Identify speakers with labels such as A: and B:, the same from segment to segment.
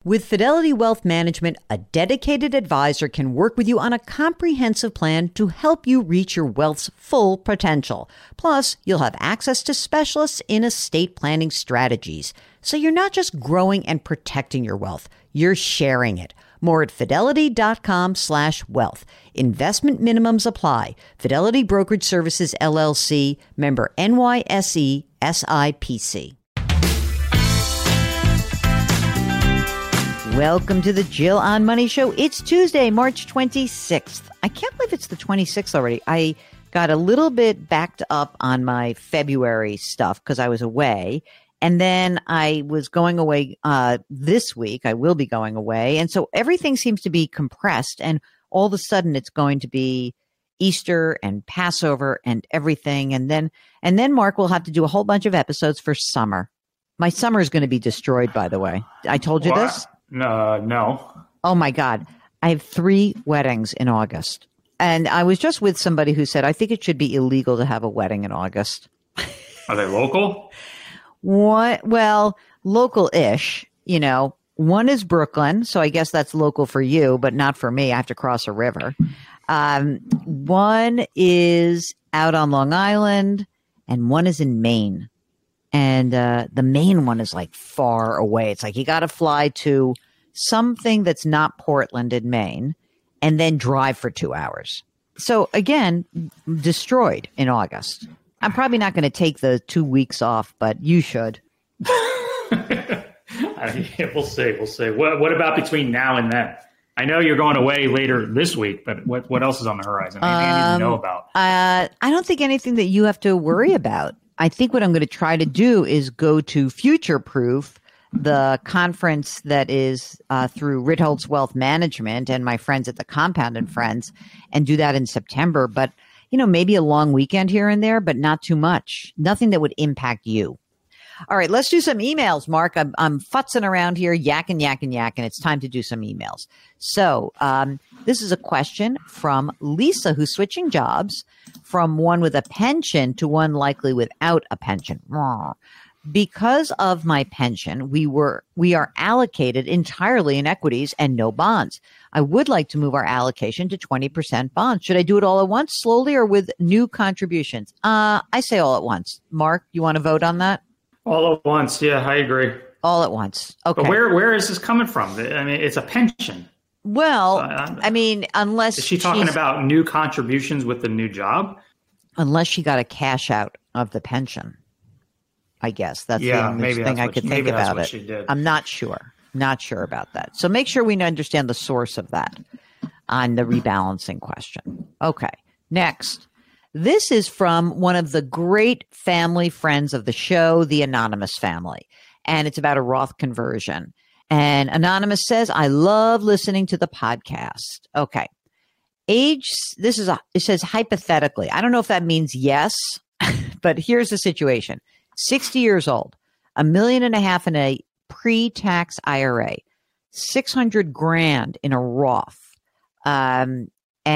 A: With Fidelity Wealth Management, a dedicated advisor can work with you on a comprehensive plan to help you reach your wealth's full potential. Plus, you'll have access to specialists in estate planning strategies. So you're not just growing and protecting your wealth, you're sharing it. More at fidelity.com/wealth. Investment minimums apply. Fidelity Brokerage Services, LLC, member NYSE, SIPC. Welcome to the Jill on Money Show. It's Tuesday, March 26th. I can't believe it's the 26th already. I got a little bit backed up on my February stuff because I was away. And then I was going away this week. I will be going away. And so everything seems to be compressed. And all of a sudden it's going to be Easter and Passover and everything. And then Mark will have to do a whole bunch of episodes for summer. My summer is going to be destroyed, by the way. I told you this?
B: No.
A: Oh, my God. I have 3 weddings in August. And I was just with somebody who said, I think it should be illegal to have a wedding in August.
B: Are they local?
A: What? Well, local-ish, you know. One is Brooklyn, so I guess that's local for you, but not for me. I have to cross a river. One is out on Long Island, and one is in Maine. And the Maine one is like far away. It's like you got to fly to something that's not Portland in Maine and then drive for 2 hours. So again, destroyed in August. I'm probably not going to take the 2 weeks off, but you should.
B: We'll see. What about between now and then? I know you're going away later this week, but what else is on the horizon? Anything I need to know about?
A: I don't think anything that you have to worry about. I think what I'm going to try to do is go to Future Proof, the conference that is through Ritholtz Wealth Management and my friends at the Compound and Friends, and do that in September. But, you know, maybe a long weekend here and there, but not too much. Nothing that would impact you. All right, let's do some emails, Mark. I'm futzing around here, yakking. It's time to do some emails. So this is a question from Lisa, who's switching jobs from one with a pension to one likely without a pension. Because of my pension, we are allocated entirely in equities and no bonds. I would like to move our allocation to 20% bonds. Should I do it all at once, slowly, or with new contributions? I say all at once. Mark, you want to vote on that?
B: All at once. Yeah, I agree.
A: All at once. Okay.
B: But where is this coming from? I mean, it's a pension.
A: Well, I mean, unless
B: is she talking about new contributions with the new job?
A: Unless she got a cash out of the pension, I guess that's the only thing I could think about it.
B: She did.
A: I'm not sure. Not sure about that. So make sure we understand the source of that on the rebalancing question. Okay. Next. This is from one of the great family friends of the show, the Anonymous family, and it's about a Roth conversion. And Anonymous says, I love listening to the podcast. Okay. Age, it says hypothetically. I don't know if that means yes, but here's the situation. 60 years old, $1.5 million in a pre-tax IRA, 600 grand in a Roth, and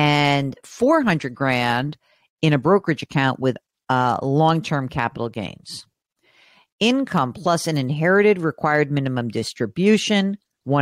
A: 400 grand in a brokerage account with long-term capital gains. Income plus an inherited required minimum distribution,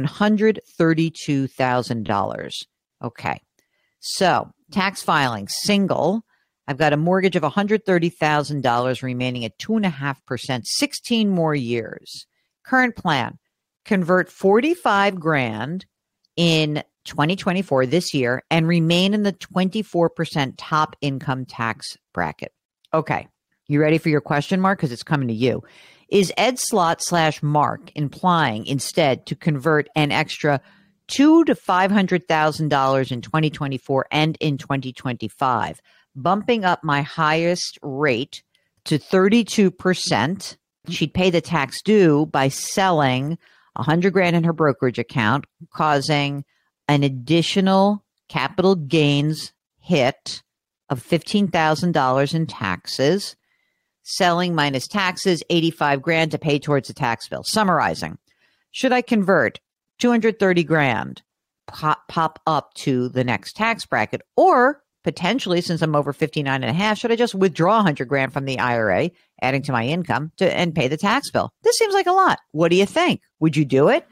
A: $132,000. Okay. So tax filing, single. I've got a mortgage of $130,000 remaining at 2.5%, 16 more years. Current plan, convert 45 grand in 2024 this year and remain in the 24% top income tax bracket. Okay. You ready for your question, Mark? Because it's coming to you. Is Ed Slott / Mark implying instead to convert an extra $200,000 to $500,000 in 2024 and in 2025, bumping up my highest rate to 32%? She'd pay the tax due by selling 100 grand in her brokerage account, causing an additional capital gains hit of $15,000 in taxes, selling minus taxes, 85 grand to pay towards the tax bill. Summarizing, should I convert 230 grand, pop up to the next tax bracket, or potentially, since I'm over 59 and a half, should I just withdraw 100 grand from the IRA, adding to my income and pay the tax bill? This seems like a lot. What do you think? Would you do it?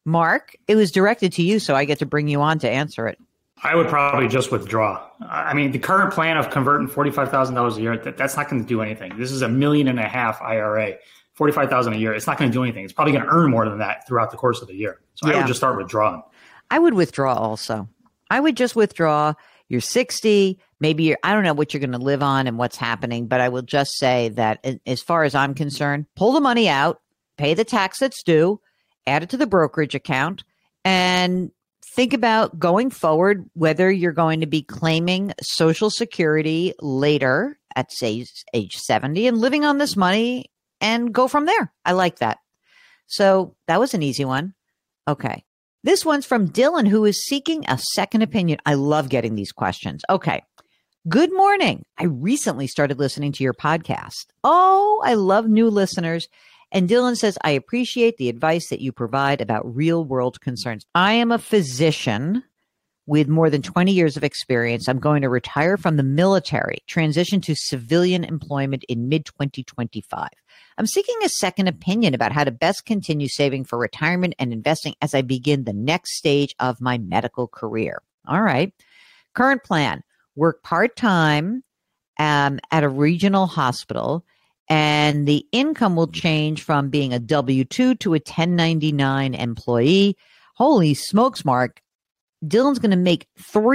A: Mark, it was directed to you, so I get to bring you on to answer it.
B: I would probably just withdraw. I mean, the current plan of converting $45,000 a year, that's not going to do anything. This is $1.5 million IRA, $45,000 a year. It's not going to do anything. It's probably going to earn more than that throughout the course of the year. So I would just start withdrawing. I
A: would withdraw also. I would just withdraw. You're 60, maybe I don't know what you're going to live on and what's happening, but I will just say that as far as I'm concerned, pull the money out, pay the tax that's due, add it to the brokerage account, and think about going forward whether you're going to be claiming Social Security later at, say, age 70 and living on this money and go from there. I like that. So that was an easy one. Okay. This one's from Dylan, who is seeking a second opinion. I love getting these questions. Okay. Good morning. I recently started listening to your podcast. Oh, I love new listeners. And Dylan says, I appreciate the advice that you provide about real world concerns. I am a physician with more than 20 years of experience. I'm going to retire from the military, transition to civilian employment in mid-2025. I'm seeking a second opinion about how to best continue saving for retirement and investing as I begin the next stage of my medical career. All right. Current plan, work part-time at a regional hospital, and the income will change from being a W-2 to a 1099 employee. Holy smokes, Mark. Dylan's going to make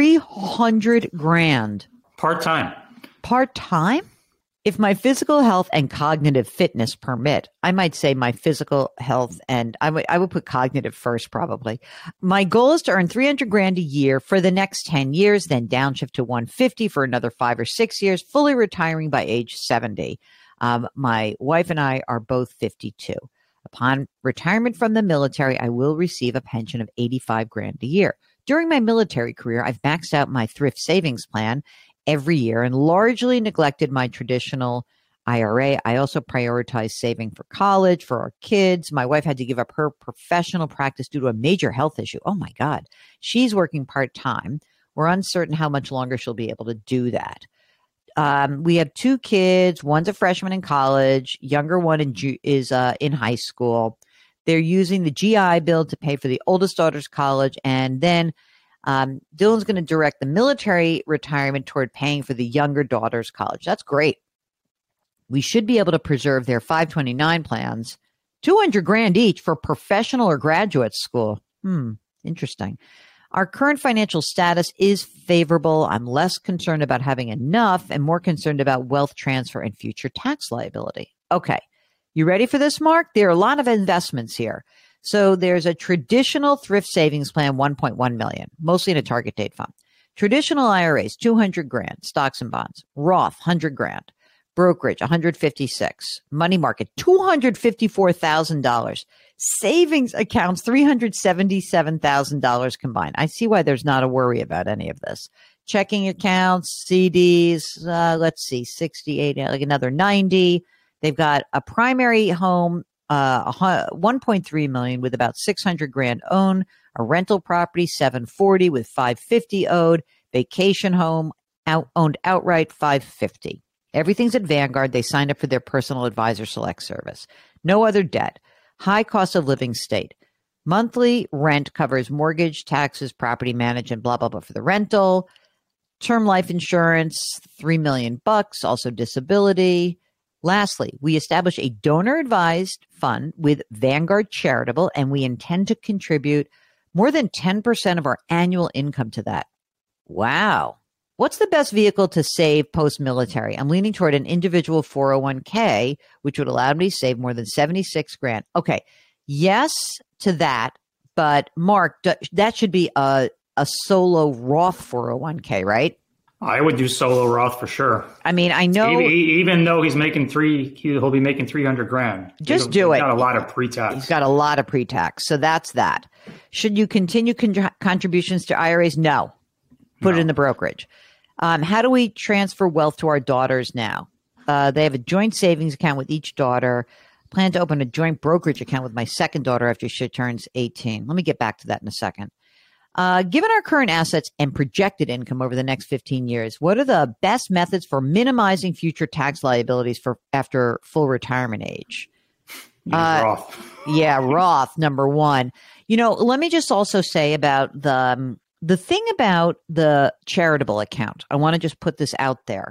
A: $300,000.
B: Part-time.
A: Part-time? If my physical health and cognitive fitness permit, I might say my physical health, and I would put cognitive first probably. My goal is to earn $300,000 a year for the next 10 years, then downshift to 150 for another 5 or 6 years, fully retiring by age 70. My wife and I are both 52. Upon retirement from the military, I will receive a pension of $85,000 a year. During my military career, I've maxed out my thrift savings plan every year and largely neglected my traditional IRA. I also prioritize saving for college, for our kids. My wife had to give up her professional practice due to a major health issue. Oh my God. She's working part-time. We're uncertain how much longer she'll be able to do that. We have 2 kids. One's a freshman in college. Younger one is in high school. They're using the GI Bill to pay for the oldest daughter's college. And then Dylan's going to direct the military retirement toward paying for the younger daughter's college. That's great. We should be able to preserve their 529 plans, $200,000 each for professional or graduate school. Interesting. Our current financial status is favorable. I'm less concerned about having enough and more concerned about wealth transfer and future tax liability. Okay. You ready for this, Mark? There are a lot of investments here. So there's a traditional thrift savings plan, $1.1 million, mostly in a target date fund. Traditional IRAs, $200,000, stocks and bonds. Roth, $100,000. Brokerage, $156,000. Money market, $254,000. Savings accounts, $377,000 combined. I see why there's not a worry about any of this. Checking accounts, CDs, let's see, 68, like another 90. They've got a primary home, $1.3 million with about $600,000 owned, a rental property, $740,000 with $550,000 owed, vacation home owned outright, $550,000. Everything's at Vanguard. They signed up for their personal advisor select service. No other debt. High cost of living state. Monthly rent covers mortgage, taxes, property management, blah, blah, blah for the rental. Term life insurance, $3 million, also disability. Lastly, we establish a donor-advised fund with Vanguard Charitable, and we intend to contribute more than 10% of our annual income to that. Wow. What's the best vehicle to save post-military? I'm leaning toward an individual 401k, which would allow me to save more than $76,000. Okay. Yes to that, but Mark, that should be a solo Roth 401k, right?
B: I would do solo Roth for sure.
A: I mean, I know
B: even though he'll be making $300,000.
A: Just do it.
B: He's got a lot of pre-tax.
A: He's got a lot of pre-tax. So that's that. Should you continue contributions to IRAs? No. Put it in the brokerage. How do we transfer wealth to our daughters now? They have a joint savings account with each daughter. Plan to open a joint brokerage account with my second daughter after she turns 18. Let me get back to that in a second. Given our current assets and projected income over the next 15 years, what are the best methods for minimizing future tax liabilities for after full retirement age?
B: Roth.
A: Yeah, Roth, number one. Let me just also say about the thing about the charitable account. I want to just put this out there.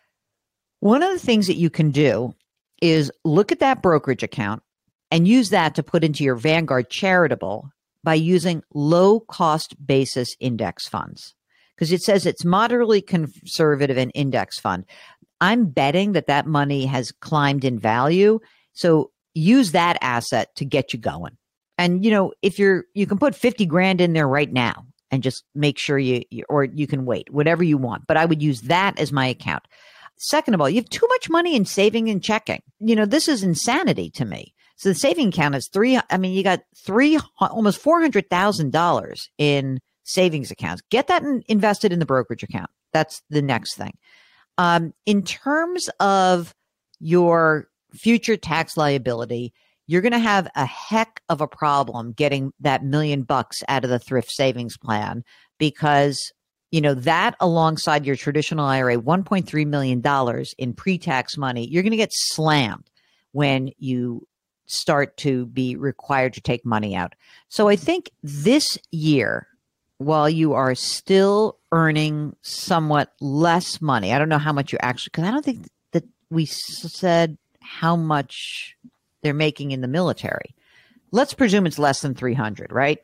A: One of the things that you can do is look at that brokerage account and use that to put into your Vanguard charitable by using low cost basis index funds. Because it says it's moderately conservative and index fund. I'm betting that money has climbed in value. So use that asset to get you going. And, if you can put 50 grand in there right now and just make sure or you can wait, whatever you want. But I would use that as my account. Second of all, you have too much money in saving and checking. This is insanity to me. So the saving account is you got almost $400,000 in savings accounts. Get that invested in the brokerage account. That's the next thing. In terms of your future tax liability, you're going to have a heck of a problem getting that $1 million out of the thrift savings plan because that alongside your traditional IRA, $1.3 million in pre-tax money, you're going to get slammed when you start to be required to take money out. So I think this year, while you are still earning somewhat less money, I don't know how much you actually, because I don't think that we said how much they're making in the military. Let's presume it's less than 300, right?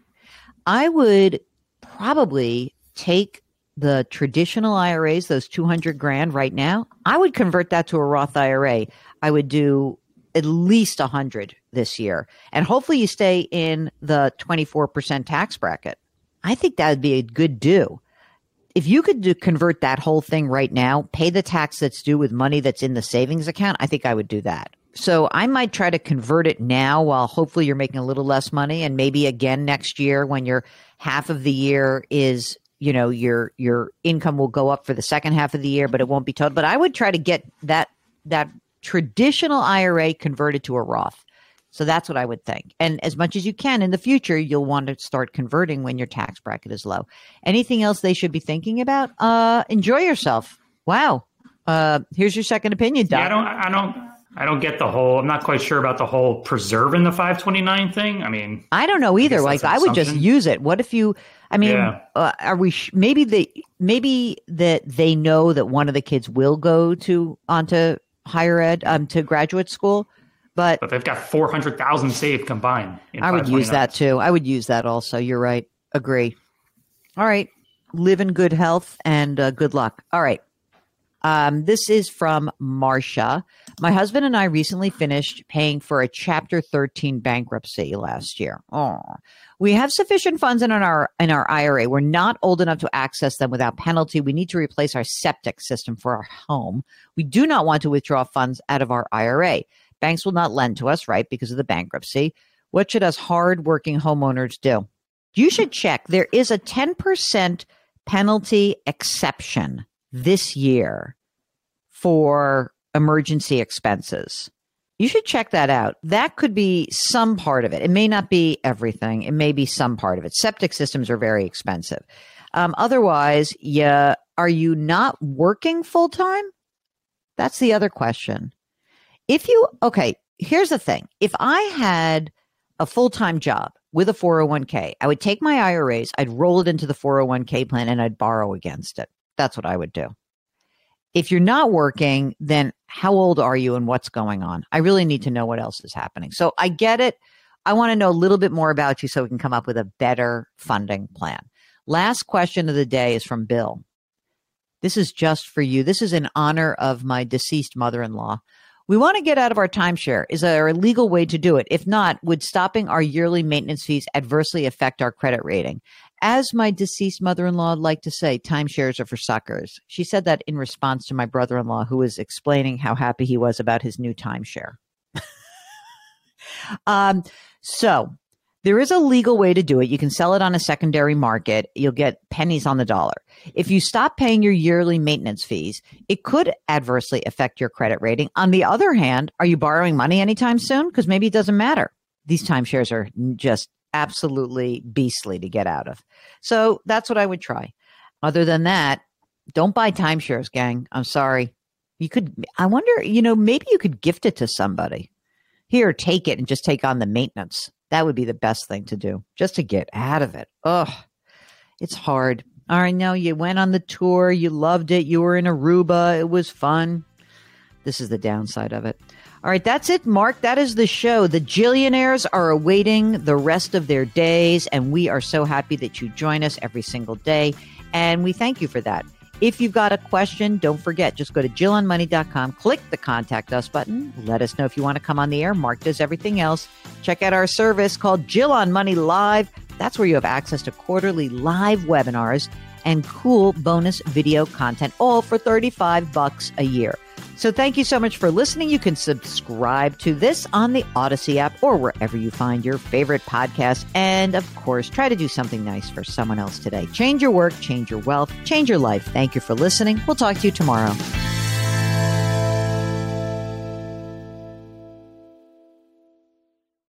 A: I would probably take the traditional IRAs, those 200 grand right now. I would convert that to a Roth IRA. I would do at least 100 this year. And hopefully you stay in the 24% tax bracket. I think that would be a good do. If you could convert that whole thing right now, pay the tax that's due with money that's in the savings account, I think I would do that. So I might try to convert it now while hopefully you're making a little less money. And maybe again next year when your half of the year is, your income will go up for the second half of the year, but it won't be total. But I would try to get that traditional IRA converted to a Roth. So that's what I would think. And as much as you can in the future, you'll want to start converting when your tax bracket is low. Anything else they should be thinking about? Enjoy yourself. Wow. Here's your second opinion, Doc.
B: Yeah, I don't get the whole, I'm not quite sure about the whole preserving the 529 thing.
A: I don't know either. I would just use it. What if you, are we, maybe that they know that one of the kids will go onto higher ed, to graduate school, but
B: they've got 400,000 saved combined.
A: I would use that too. I would use that also. You're right. Agree. All right. Live in good health and good luck. All right. This is from Marcia. My husband and I recently finished paying for a Chapter 13 bankruptcy last year. Oh, we have sufficient funds in our IRA. We're not old enough to access them without penalty. We need to replace our septic system for our home. We do not want to withdraw funds out of our IRA. Banks will not lend to us, right, because of the bankruptcy. What should us hardworking homeowners do? You should check. There is a 10% penalty exception this year for emergency expenses. You should check that out. That could be some part of it. It may not be everything. It may be some part of it. Septic systems are very expensive. Otherwise, are you not working full time? That's the other question. Here's the thing. If I had a full-time job with a 401k, I would take my IRAs, I'd roll it into the 401k plan, and I'd borrow against it. That's what I would do. If you're not working, then how old are you and what's going on? I really need to know what else is happening. So I get it. I want to know a little bit more about you so we can come up with a better funding plan. Last question of the day is from Bill. This is just for you. This is in honor of my deceased mother-in-law. We want to get out of our timeshare. Is there a legal way to do it? If not, would stopping our yearly maintenance fees adversely affect our credit rating? As my deceased mother-in-law would like to say, timeshares are for suckers. She said that in response to my brother-in-law, who was explaining how happy he was about his new timeshare. So there is a legal way to do it. You can sell it on a secondary market. You'll get pennies on the dollar. If you stop paying your yearly maintenance fees, it could adversely affect your credit rating. On the other hand, are you borrowing money anytime soon? Because maybe it doesn't matter. These timeshares are just absolutely beastly to get out of. So that's what I would try. Other than that, don't buy timeshares, gang. I'm sorry. I wonder, maybe you could gift it to somebody. Here, take it and just take on the maintenance. That would be the best thing to do, just to get out of it. Ugh, it's hard. All right, no, you went on the tour. You loved it. You were in Aruba. It was fun. This is the downside of it. All right, that's it, Mark. That is the show. The Jillionaires are awaiting the rest of their days, and we are so happy that you join us every single day, and we thank you for that. If you've got a question, don't forget, just go to JillOnMoney.com, click the Contact Us button. Let us know if you want to come on the air. Mark does everything else. Check out our service called Jill on Money Live. That's where you have access to quarterly live webinars and cool bonus video content, all for $35 a year. So thank you so much for listening. You can subscribe to this on the Odyssey app or wherever you find your favorite podcast. And of course, try to do something nice for someone else today. Change your work, change your wealth, change your life. Thank you for listening. We'll talk to you tomorrow.